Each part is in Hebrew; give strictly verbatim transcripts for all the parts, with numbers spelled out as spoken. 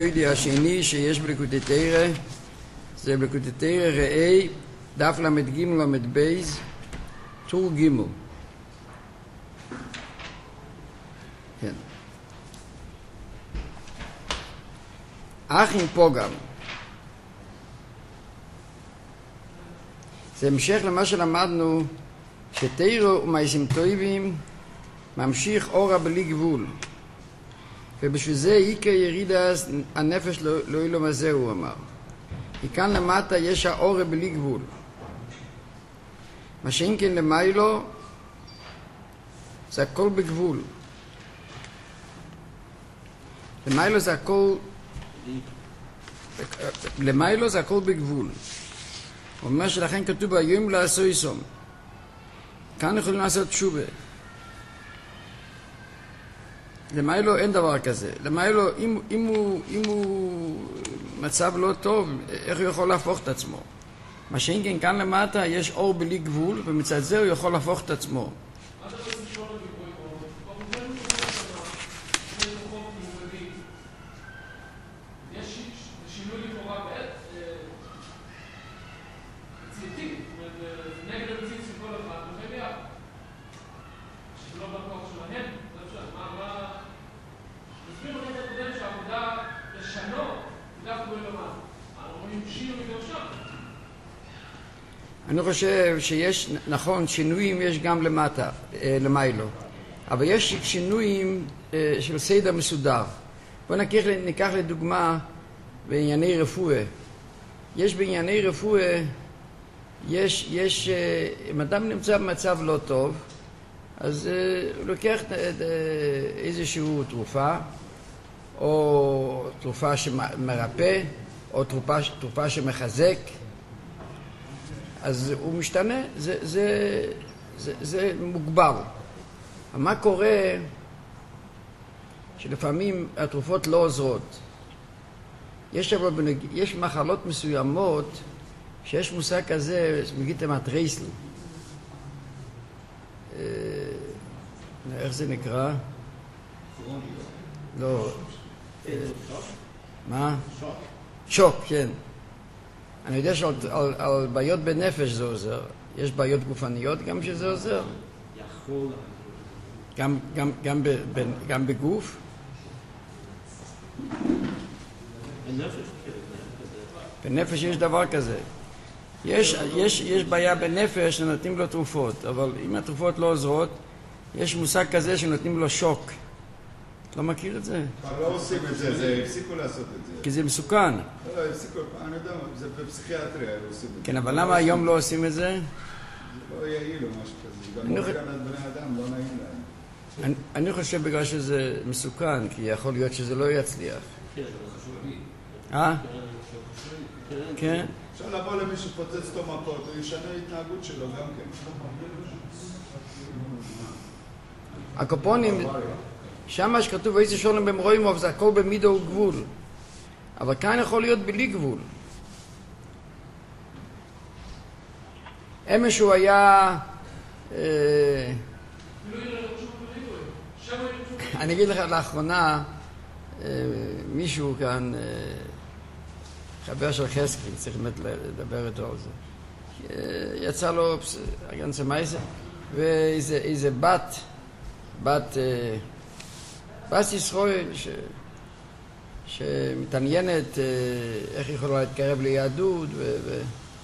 השני שיש בליקוטי תורה זה בליקוטי תורה ראי דף למד ג' למד בייז טור ג'. כן. אחים פוגם זה המשך למה שלמדנו שתורה ומעשים טובים ממשיך אורה בלי גבול, ובשביל זה עיקר ירידה הנפש לא אילום הזה, הוא אמר. כי כאן למטה יש האורה בלי גבול, מה שאם כן למיילו זה הכל בגבול. למיילו זה הכל למיילו זה הכל בגבול. הוא אומר שלכן כתוב היום לעשו איסום, כאן יכולים לעשות תשובה. למיילו אין דבר כזה. למיילו, אם, אם, הוא, אם הוא מצב לא טוב, איך הוא יכול להפוך את עצמו? מה שאם כן כאן למטה יש אור בלי גבול, ומצד זה הוא יכול להפוך את עצמו. מה אתה רוצה לשאול על דיבוי פה? כבר מובן שני כוחות מובנים. יש שינוי לכאורה בעת מציאתי, זאת אומרת, נגד המציאות של כל אחד, מובן ביחד. שלא בכוח שלהם, זה אפשר. מה... נסביר בקטע הקודם שהעבודה לשנות, זה דווקא בלמד. אנחנו רואים שינוי גם שם. אני חושב שיש, נכון, שינויים יש גם למטה, למיילו, אבל יש שינויים של סדר מסודר. בואו ניקח, ניקח לדוגמה בענייני רפואה. יש בענייני רפואה, יש, יש, אם אדם נמצא במצב לא טוב, אז הוא לוקח איזושהי תרופה, או תרופה שמרפא, או תרופה, תרופה שמחזק, אז הוא משתנה, זה, זה, זה, זה מוגבר. מה קורה שלפעמים התרופות לא עוזרות? יש, יש מחלות מסוימות שיש מושג כזה, מגיתם הטרייסל. איך זה נקרא? לא. מה? שוק. שוק, כן. אני יודע שעל על, על בעיות בנפש זה עוזר. יש בעיות גופניות גם שזה עוזר. יכול. גם, גם, גם, ב, ב, גם בגוף? בנפש. בנפש יש דבר כזה. יש, יש, יש בעיה בנפש שנותנים לו תרופות, אבל אם התרופות לא עוזרות, יש מושג כזה שנותנים לו שוק. לא מכיר את זה? לא עושים את זה, זה הפסיקו לעשות את זה. כי זה מסוכן. לא, לא, הפסיקו, אני יודע, זה בפסיכיאטריה עושים את זה. כן, אבל למה היום לא עושים את זה? זה לא יעיל או משהו כזה, גם לא כאן על בני אדם, לא נעים להם. אני חושב בגלל שזה מסוכן, כי יכול להיות שזה לא יצליח. כן, זה חשוב לי. אה? כן. אפשר לבוא למי שפוצץ אותו מכות, הוא ישנה התנהגות שלו גם כן. הקופונים, שם שכתוב ואיזה שולם במרוימוב, זה הכל במידו וגבול. אבל כאן יכול להיות בלי גבול. אמש הוא היה... אני אגיד לך, לאחרונה, מישהו כאן, חבר של חסקי, צריך באמת לדבר איתו על זה. יצא לו הגנצה מייסה, ואיזה בת, בת... בת ישראל ש... שמתעניינת איך היא יכולה להתקרב ליהדות ו... ו...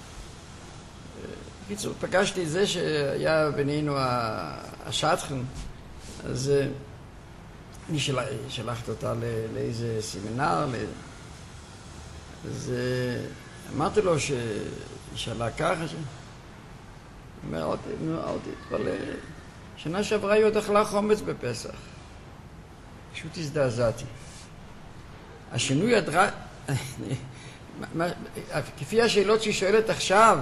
בקיצור, פגשתי את זה שהיה בינינו השטחן, אז אני של... שלחתי אותה לא... לאיזה סמינר, ל... אז אמרתי לו שהיא שאלה ככה, ש... הוא אומר, אל תתפלא, שנה שעברה היא עוד אכלה חומץ בפסח. פשוט הזדעזעתי. השינוי הדרסטי, כפי השאלות שהיא שואלת עכשיו,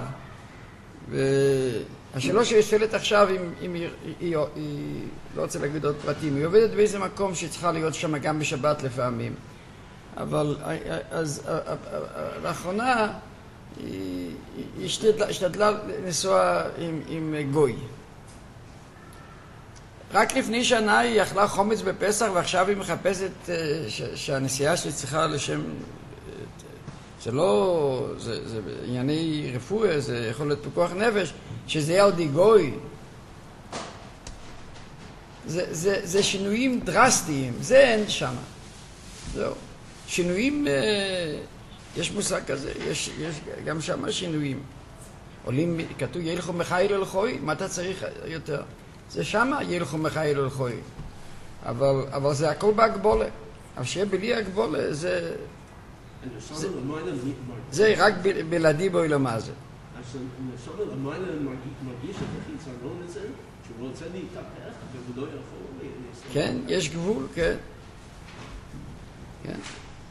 השאלות שהיא שואלת עכשיו, אם, אם היא, היא, היא לא רוצה להגיד עוד פרטים, היא עובדת באיזה מקום שצריכה להיות שם גם בשבת לפעמים. אבל אז לאחרונה היא, היא השתדלה, השתדלה לנסוע עם, עם גוי. רק לפני שנה היא אכלה חומץ בפסח ועכשיו היא מחפשת ש- שהנסיעה שלי צריכה לשם... זה לא... זה, זה ענייני רפואה, זה יכול להיות פיקוח נפש, שזה יהיה עוד גוי. זה, זה, זה שינויים דרסטיים, זה אין שם. זהו. שינויים, יש מושג כזה, יש, יש גם שם שינויים. עולים, כתוב ילכו מחיל אל חוי, מה אתה צריך יותר? זה שם ילכו מחיל אל חוי. אבל, אבל זה הכל בהגבולה. אבל שיהיה בלי הגבולה, זה... זה, זה רק ב, בלעדי בו אלמה זה. אז נשאר למעלה מרגיש את החיצרון הזה, שהוא רוצה להתהפך והוא לא יכול... כן, יש גבול, כן. כן.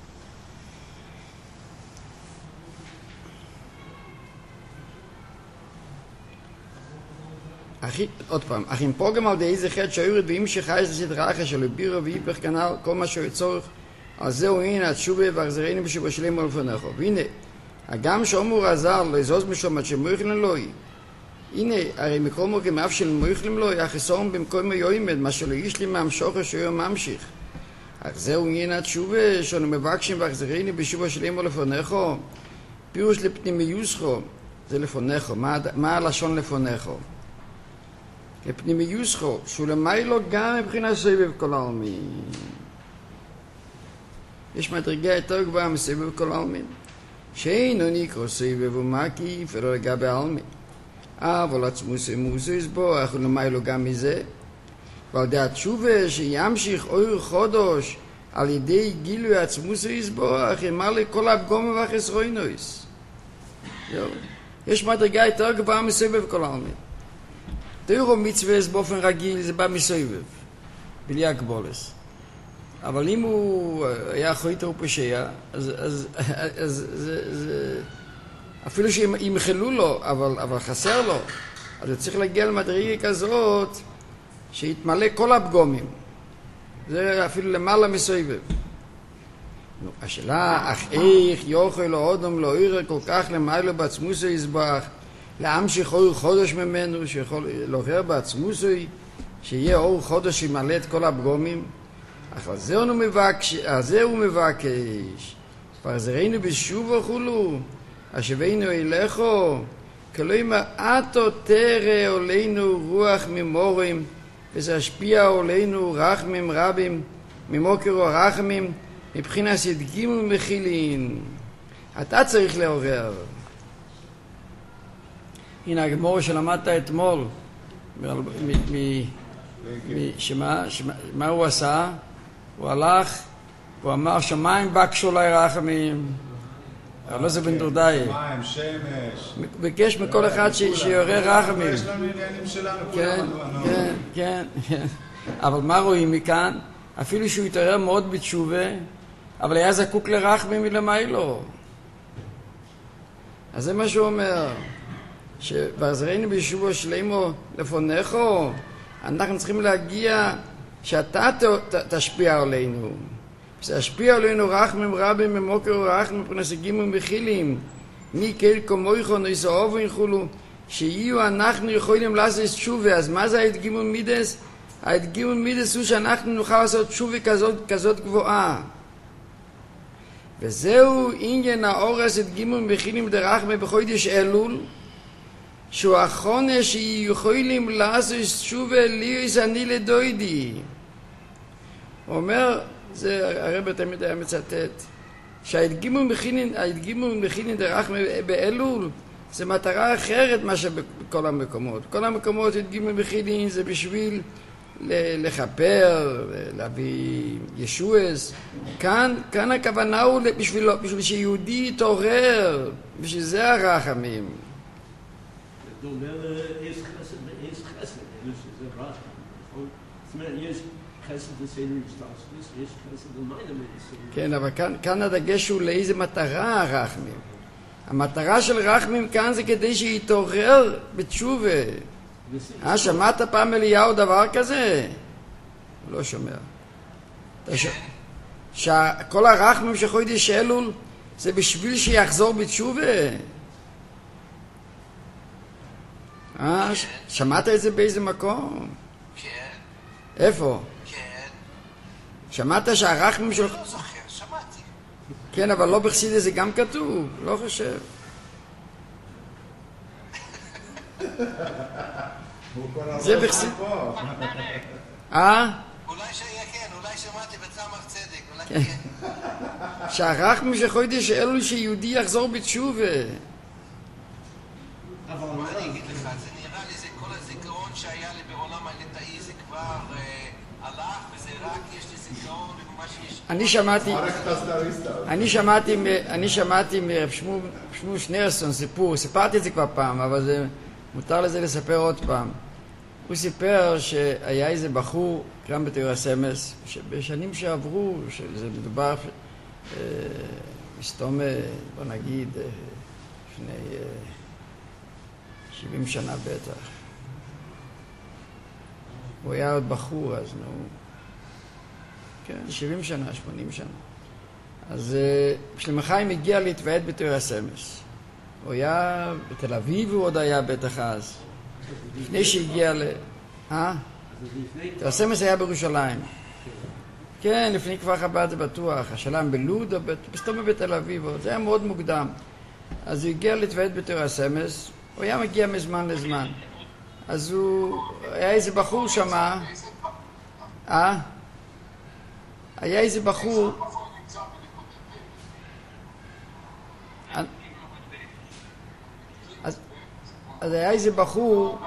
אחי, עוד פעם, אך אם פוגם על די איזה חטא שהיורד ואם שחייס לסדרה אחרי שלו בירו ואיפך כנל כל מה שהוא צורך, אז זהו הנה התשובה והחזרנו בשבוע שלם על לפניכו. והנה, הגם שאומר עזר לזוז משום עד שמויכלם לוי, הנה, הרי מכל מוגם אף של מויכלם לוי, אך יסורם במקום היועמד, מה שלא יש לי מהמשוכר שהוא ממשיך. אך זהו הנה התשובה שאנו מבקשים והחזרנו בשבוע שלם על לפניכו, פירוש לפנימיוסכו, זה לפניכו, מה, מה הלשון לפניכו? לפנימיוסכו, שהוא למיילו גם מבחינה סביב כל העלמין. יש מדרגה יותר גבוהה מסביב כל העלמין. שאינו נקרא סביב ומקיף, ולא לגבי העלמין. אבל עצמוס אמוס יסבוח, ולמיילו גם מזה. ועל די התשובה שימשיך אור חודש, על ידי גילוי עצמוס יסבוח, ימלא כל הפגום והחסרוינוס. יש מדרגה יותר גבוהה מסביב כל העלמין. תראו מצווה באופן רגיל זה בא מסובב, בלי הגבולס. אבל אם הוא היה חויטר ופשע, אז, אז, אז זה, זה, אפילו שימחלו לו, אבל, אבל חסר לו, אז הוא צריך להגיע למדרגה כזאת, שיתמלא כל הפגומים. זה אפילו למעלה מסובב. השאלה, אך איך יוכל או אודם לא עירה כל כך למעלה בעצמוס יסבח, לעם שחור חודש ממנו, שיכול לעורר בעצמוסוי, שיהיה אור חודש שימלא את כל הפגומים. אך על זה הוא מבקש, על זה הוא מבקש. פרזרנו בשוב וכולו, השבנו אליכו, כלומר, אתו תרא עלינו רוח ממורים, וזה השפיע עלינו רחמים רבים, ממוקר ורחמים, מבחינת ידגים ומחילין. אתה צריך לעורר. הנה הגמור שלמדת אתמול, מה הוא עשה? הוא הלך, הוא אמר שמיים בקשו לי רחמים, אבל לא זה בן דורדאי. שמיים, שמש. ביקש מכל אחד שיעורר רחמים. יש לנו עניינים שלנו. כן, כן, כן, כן. אבל מה רואים מכאן? אפילו שהוא התעורר מאוד בתשובה, אבל היה זקוק לרחמים מלמיילו. אז זה מה שהוא אומר. שבעזרנו בשבוע שלמו לפונכו, אנחנו צריכים להגיע שאתה תשפיע עלינו. שישפיע עלינו רחמים רבים ממוקר ורחמים פרנסגים ומחילים. מי כל כמויכו נעשאוב ונחולו, שיהיו אנחנו יכולים לעשות תשובה. אז מה זה ההדגימו מידס? ההדגימו מידס הוא שאנחנו נוכל לעשות תשובה כזאת, כזאת גבוהה. וזהו עניין האורס הדגימו ומחילים דרחמי בחודש אלול, שהוא החונה שיכולים לעשות תשובה ליוס אני לדוידי. הוא אומר, זה הרב תמיד היה מצטט, שההדגימו ומכינין דרחמי באלול זה מטרה אחרת מה שבכל המקומות. כל המקומות הדגימו ומכינין זה בשביל לחפר, להביא ישועס. כאן, כאן הכוונה הוא בשביל, בשביל שיהודי יתעורר, בשביל זה הרחמים. אתה אומר, יש חסד ויש חסד, זה רע. זאת אומרת, יש חסד לסדר השתלשלוס, יש חסד למעלה מלסדר. כן, אבל כאן, כאן הדגש הוא לאיזה מטרה הרחמים. המטרה של רחמים כאן זה כדי שיתעורר בתשובה. אה, שמעת פעם אליהו דבר כזה? הוא לא שומע. שכל הרחמים של חודש אלול זה בשביל שיחזור בתשובה. אה, שמעת את זה באיזה מקום? כן. איפה? כן. שמעת שהרחמים של... לא זוכר, שמעתי. כן, אבל לא בחסידות זה גם כתוב, לא חושב. זה בחסידות. אה? אולי שהיה כן, אולי שמעתי בצמח צדק, אולי כן. שהרחמים של חודש אלו שיהודי יחזור בתשובה. אבל מה אני אגיד לך, זה נראה לי, זה כל הזיכרון שהיה לי בעולם הליטאי, זה כבר אה, הלך, וזה רק יש לי זיכרון ומה שיש... אני שמעתי, מערכת הסטריסטה. אני שמעתי, מ- אני שמעתי מרב שמואל שמואל שניאורסון סיפור, סיפרתי את זה כבר פעם, אבל זה, מותר לזה לספר עוד פעם. הוא סיפר שהיה איזה בחור, גם בתיאור הסמס, שבשנים שעברו, שזה מדובר, אה, מסתום, אה, בוא נגיד, אה, לפני אה, שבעים שנה בטח. הוא היה עוד בחור אז, נו. כן, שבעים שנה, שמונים שנה. אז שלמה חיים הגיע להתוועד בתיאור הסמס. הוא היה בתל אביב, הוא עוד היה בטח אז. לפני שהגיע ל... אה? תיאור הסמס היה בירושלים. כן, לפני כפר חב"ד זה בטוח. השאלה אם בלוד או בסתום בתל אביב, זה היה מאוד מוקדם. אז הוא הגיע להתוועד בתיאור הסמס, הוא היה מגיע מזמן לזמן. אז הוא... היה איזה בחור שמה... אה? היה איזה בחור... אז, אז היה איזה בחור...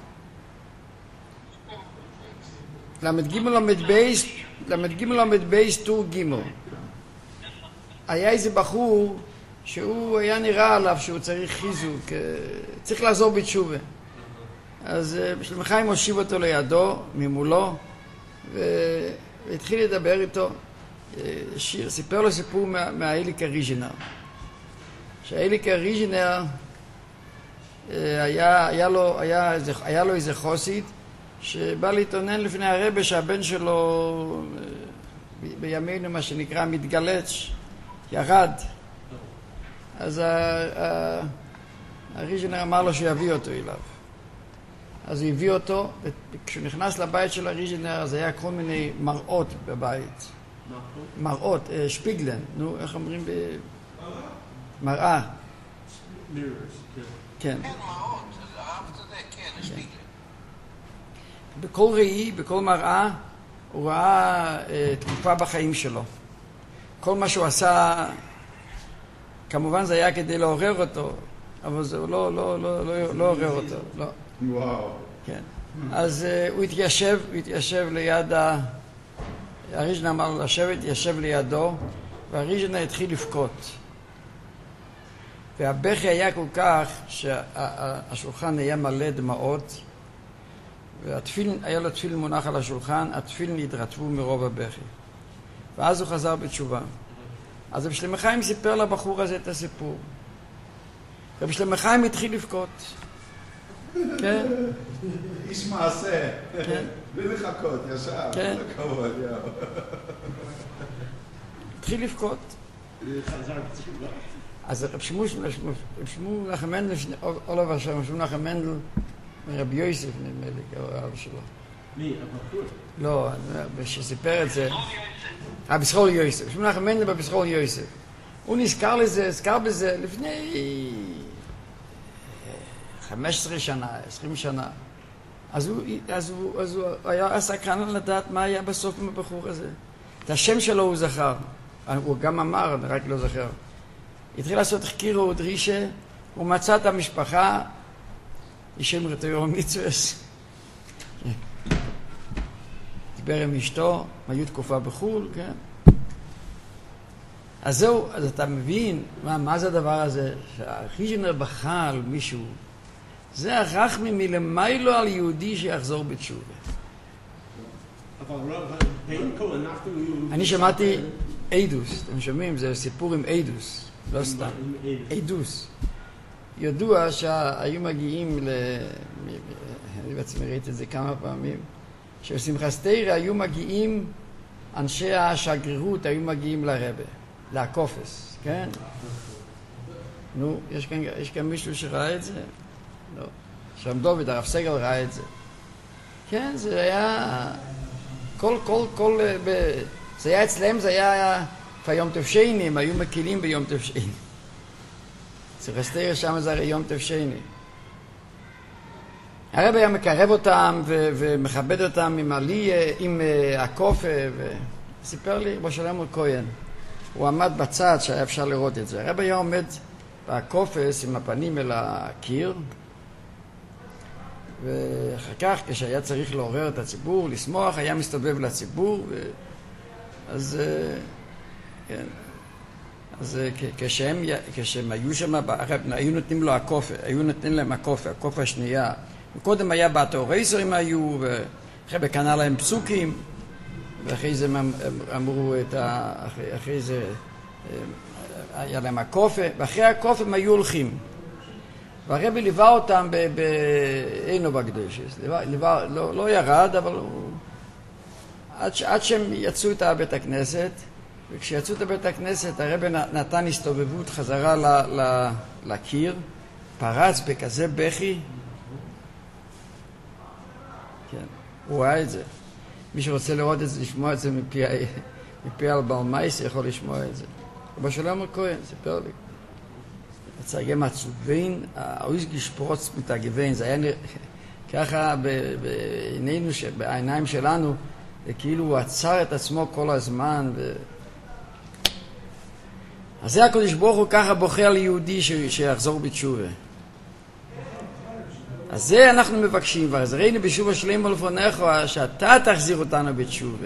למד ג' למד בייס, למד ג' למד בייס טור ג'. היה איזה בחור שהוא היה נראה עליו שהוא צריך חיזוק, צריך לעזור בתשובה. אז שלמה חיים הושיב אותו לידו, ממולו, והתחיל לדבר איתו. שיר, סיפר לו סיפור מה, מהאליק הריז'נר. שהאליק הריז'נר היה, היה, לו, היה, היה לו איזה חוסית שבא להתעונן לפני הרבה שהבן שלו בימינו מה שנקרא מתגלץ, ירד. אז הריז'נר אמר לו שיביא אותו אליו. אז הוא הביא אותו, וכשהוא נכנס לבית של הריז'נר אז היה כל מיני מראות בבית. מראות, שפיגלן, נו, איך אומרים ב... מראה. כן. כן, מראות, הרב צודק, כן, שפיגלן. בכל ראי, בכל מראה, הוא ראה תקופה בחיים שלו. כל מה שהוא עשה, כמובן זה היה כדי לעורר אותו, אבל זה לא, לא, לא, לא, לא עורר אותו, לא. וואו. כן. אז הוא התיישב, הוא התיישב ליד ה... הריז'נר אמר לו לשבת, ישב לידו, והריז'נר התחיל לבכות. והבכי היה כל כך שהשולחן היה מלא דמעות, והתפילין, היה לו תפילין מונח על השולחן, התפילין התרטבו מרוב הבכי. ואז הוא חזר בתשובה. אז רב שלמה חיים סיפר לבחור הזה את הסיפור. רב שלמה חיים התחיל לבכות. כן? איש מעשה. כן. בלי לחכות, ישר. כן. כל הכבוד, יאו. התחיל לבכות. חזר בתשובה. אז רב שמואל נחם מנדל, אולב אשר, רב שמואל נחם מנדל, רבי יוסף נדמה לי, הרב שלו. מי? הבחור? לא, שסיפר את זה. אה, בסחול יוסף. רב שמואל נחם מנדל בסחול יוסף. הוא נזכר לזה, נזכר בזה לפני חמש עשרה שנה, עשרים שנה. אז הוא, אז הוא, אז הוא היה סקרן לדעת מה היה בסוף עם הבחור הזה. את השם שלו הוא זכר. הוא גם אמר, רק לא זכר. התחיל לעשות תחקיר ודרישה, הוא מצא את המשפחה, אישם רטויור מצווס. דיבר עם אשתו, היו תקופה בחול, כן? אז זהו, אז אתה מבין, מה, מה זה הדבר הזה? שהריז'נר בכה על מישהו, זה הרחמים מלמיילו על יהודי שיחזור בתשובה. אבל רב, בין כה אנחנו... אני שמעתי אידוס, אתם שומעים? זה סיפור עם אידוס, לא סתם. אידוס. ידוע שהיו מגיעים ל... אני בעצמי ראיתי את זה כמה פעמים, שבשמחת תורה היו מגיעים, אנשי השגרירות היו מגיעים לרבה, לקופס, כן? נו, יש כאן, יש כאן מישהו שראה את זה? לא. שם דוד, הרב סגל ראה את זה. כן, זה היה... כל, כל, כל, ב... זה היה אצלם, זה היה ביום טוב שני, הם היו מקילים ביום טוב שני. סרסטריה שם זה הרי יום טוב שני. הרב היה מקרב אותם ו- ומכבד אותם עם עלי, עם uh, הקופה, וסיפר לי רבו שלמה כהן. הוא עמד בצד שהיה אפשר לראות את זה. הרב היה עומד בקופס עם הפנים אל הקיר, ואחר כך כשהיה צריך לעורר את הציבור, לשמוח, היה מסתובב לציבור, ו... אז, כן. אז כשהם, כשהם היו שם, היו נותנים לו הקופה, היו נותנים להם הקופה, הקופה השנייה. קודם היה בתאורייסר הם היו, ואחרי בקנה להם פסוקים, ואחרי זה הם אמרו את ה... אחרי, אחרי זה היה להם הקופה, ואחרי הקופה הם היו הולכים. והרבי ליווה אותם באינו בקדושס, ליווה, לא, לא ירד, אבל הוא... עד, ש... עד שהם יצאו את בית הכנסת, וכשיצאו את בית הכנסת, הרבי נתן הסתובבות חזרה ל... ל... לקיר, פרץ בכזה בכי, כן, הוא ראה את זה. מי שרוצה לראות את זה, לשמוע את זה מפי, מפי על בלמייס, יכול לשמוע את זה. רבו שלמה כהן, סיפר לי. הצגים עצובין, האויס גשפרוץ מתגוון, זה היה נראה, ככה בעינינו, בעיניים שלנו, כאילו הוא עצר את עצמו כל הזמן. ו... אז זה הקדוש ברוך הוא ככה בוכה על יהודי ש... שיחזור בתשובה. אז זה אנחנו מבקשים, ועזרנו בשובה שלמה לפניך, שאתה תחזיר אותנו בתשובה.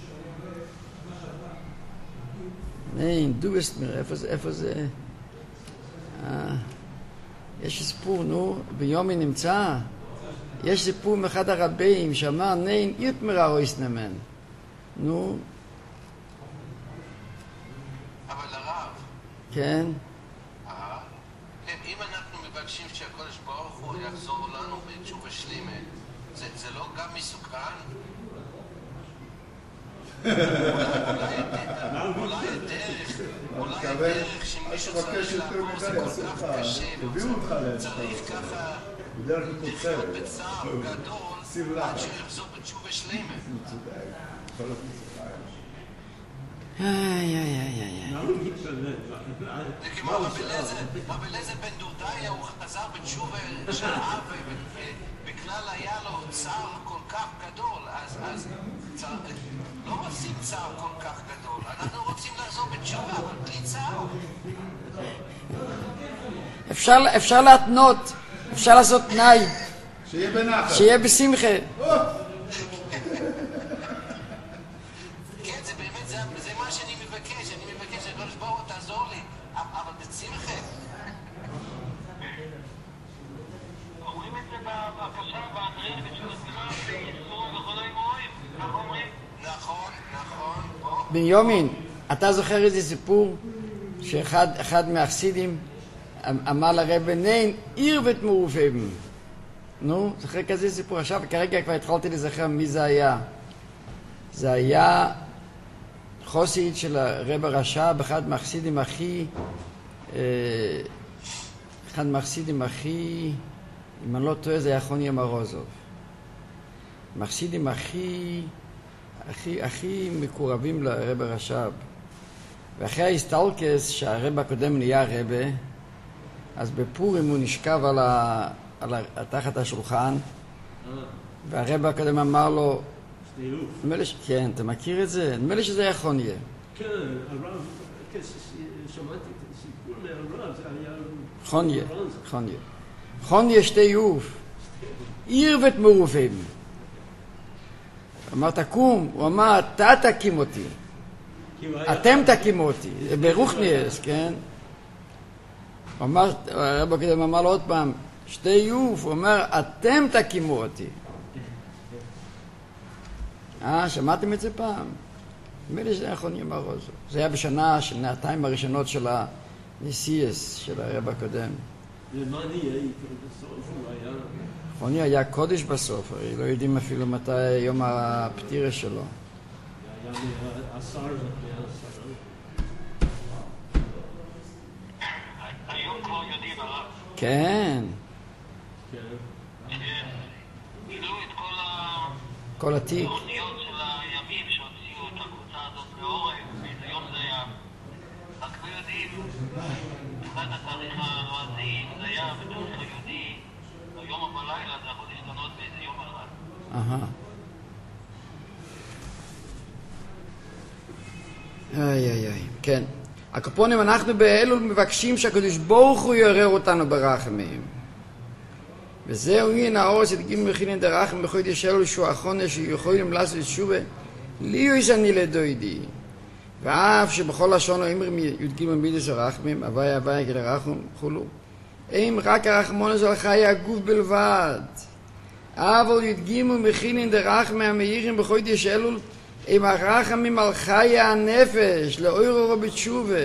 נין, דו אסטמר, איפה זה, איפה זה? אה, יש סיפור, נו, ביומי נמצא, יש סיפור מאחד הרבים שאמר, נין, יתמרה רויס נמן. נו. אבל הרב. כן. אם אנחנו מבקשים שהקודש ברוך הוא יחזור לנו בתשובה שלמה, זה, זה לא גם מסוכן? אולי הדרך, אולי הדרך שמישהו צריך לעבור זה כל כך קשה, צריך ככה לחיות בצער גדול עד שהוא יחזור בתשובה שלמה. איי, איי, איי, איי. כמו רבי אליעזר בן דודאיה, הוא חזר בתשובה של אב, בכלל היה לו צער כל כך גדול, אז לא רוצים צער כל כך גדול, אנחנו רוצים לחזור בתשובה, אבל בלי צער. אפשר להתנות, אפשר לעשות תנאי, שיהיה בנחת. שיהיה בשמחה. כן, זה באמת, זה מה שאני מבקש, אני מבקש שהקדוש ברוך הוא תעזור לי, אבל בשמחה. אומרים את זה בבקשה, באנדרין, בתשובת גמר, בייסורים וכל האמורים, כך אומרים? נכון, נכון. בנימין, אתה זוכר איזה סיפור שאחד אחד מהחסידים אמר לרבי, נין, עיר ותמורופים. נו, זוכר כזה סיפור עכשיו, וכרגע כבר התחלתי לזכר מי זה היה. זה היה חוסיד של הרב הרש"ב, אחד מהחסידים הכי, אחד מהחסידים הכי, אם אני לא טועה, זה היה חוני מרוזוב. מהחסידים הכי, הכי, הכי מקורבים לרב הרש"ב. ואחרי ההסטלקס שהרב הקודם נהיה רבה, אז בפורים הוא נשכב על ה... על ה... תחת השולחן, והרב הקודם אמר לו, נדמה לי ש... כן, אתה מכיר את זה? נדמה לי שזה היה חוניה. כן, הרב, שמעתי את הסיפור מהרב, זה היה... חוניה, חוניה. חוניה שתי יוף, עיר ותמורופים. אמר תקום, הוא אמר, אתה תקים אותי. אתם תקימו אותי, ברוכניאס, כן? הוא אמר, הרב הקודם אמר לו עוד פעם, שתי יוף, הוא אומר, אתם תקימו אותי. אה, שמעתם את זה פעם? נדמה לי שזה היה חוני מרוזוב. זה היה בשנה, שנתיים הראשונות של הניסייס, של הרב הקודם. ומה נהיה איתו בסוף? הוא היה... חוני היה קודש בסוף, הרי לא יודעים אפילו מתי יום הפטירה שלו. היה מהעשר, מהעשר. היום כבר יודעים הרב. כן. כן. גילו את כל כל התיק. התוכניות של הימים מבחינת התאריך הלועזי, זה היה בתאריך היהודי, היום ובלילה זה יכול להשתנות באיזה יום אחד. אהה. איי איי איי, כן. הקופונים, אנחנו באלול מבקשים שהקדוש ברוך הוא יעורר אותנו ברחמים. וזהו הנה האור שתגידו מכינן דרחם בחודש אלול שהוא האחרון שיכולים לעשות תשובה ליוס אני לדוידי. ואף שבכל לשון אומרים י"ג מידס הרחמים, הווי הווי גל הרחם וכולו. אם רק הרחמון של חיי הגוף בלבד. אבל י"ג מכינן דרחם המאירים בחודש אלול עם הרחמים על חיי הנפש לאוירו בתשובה.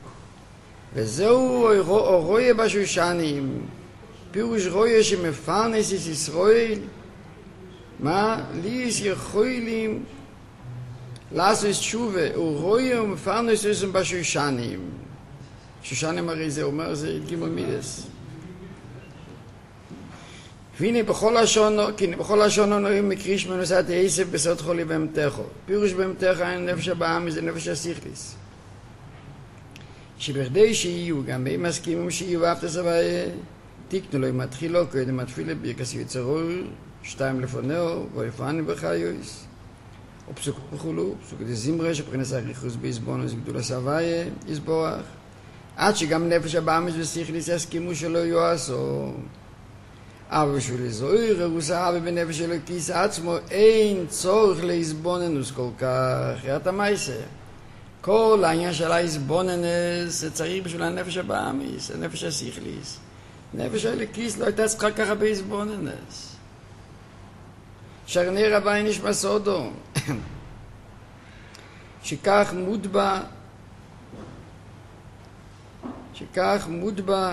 וזהו אורויה בשושנים. פירוש רויה שמפרנס את ישראל, מה? ליס יכולים לעשות תשובה, הוא רויה ומפרנס את זה בשושנים. שושנים הרי זה אומר, זה גימל מידס. והנה בכל לשון, כן, בכל לשון נורים מקריש מנוסת העשב בסוד חולי בהמתכו. פירוש בהמתכו אין נפש הבאמי, זה נפש הסיכליס. שבכדי שיהיו, גם הם מסכימים שיהיו ואהבת סבאי, תיקנו לו עם התחילו, קודם התפילה ברכס יצרור, שתיים לפונהו, ולפני בחיוס. ופסוק וכולו, פסוק דזמרה, שבכנס הריחוס בעזבונוס גדול הסבאי, יסבורך. עד שגם נפש הבאמי וסיכליס יסכימו שלא יועשו. אבל בשביל לזוהיר, הוא אהבה בנפש אלוקיס עצמו, אין צורך להסבוננוס כל כך, אחרת המייסה. כל העניין של ההסבוננס, זה צריך בשביל הנפש הבאמיס, הנפש הסיכליס. נפש אלוקיס לא הייתה צריכה ככה בהסבוננס. שרני רבי נשמע סודו, שכך מודבע, שכך מודבע,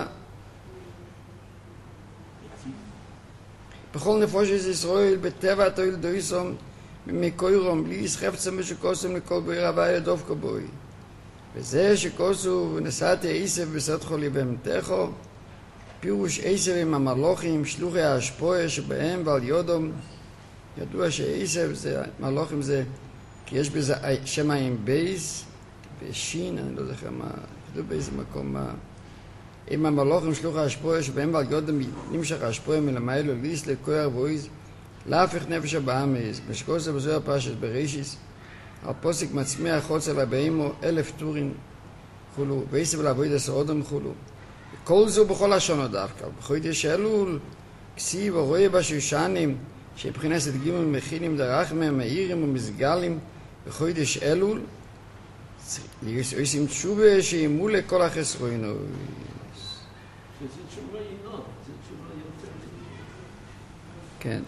בכל נפוש ישראל בטבע תויל דויסום מקוירום בלי יסחפצם ושקוסם לכל בוי רבי לדוב כבוי וזה שקוסו ונסעתי עשב בסוד חולי בהמתכו פירוש עשב עם המלוכים שלוחי ההשפועה שבהם ועל יודום ידוע שעשב זה מלוכים זה כי יש בזה שם עם בייס ושין אני לא זוכר מה כתוב באיזה מקום מה עם המלוכים שלוח ההשפועה שבהם ועל יודם נמשך ההשפועה מלמיילו ליס לכויר ואויז להפך נפש הבאמיס משקוסה בזוהר פרשת בראשיס על פוסק מצמיח חוצה לבאימו אלף טורים חולו ועשב לעבוד עשר אודם חולו כל זו בכל השונות דווקא בחודש אלול כסיב ורואה בשושנים שבחינס את גימל מכינים דרחמם מאירים ומסגלים בחודש אלול עושים תשובה שימו לכל החסרונות זה תשובה אינות, זה תשובה יותר. כן.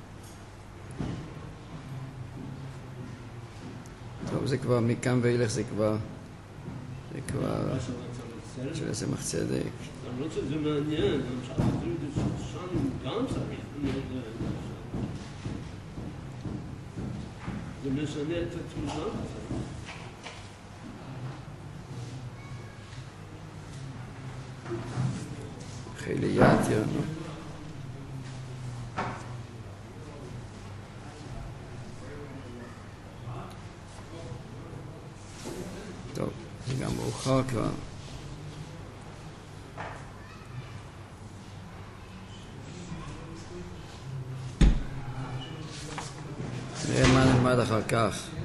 טוב, זה כבר מכאן ואילך, זה כבר... זה כבר... של איזה מחצדק. למרות שזה מעניין, למשל, זה שם גם צריך. זה משנה את התמונה. חיליאטיה, נו. טוב, זה גם מאוחר כבר. נראה מה נלמד אחר כך.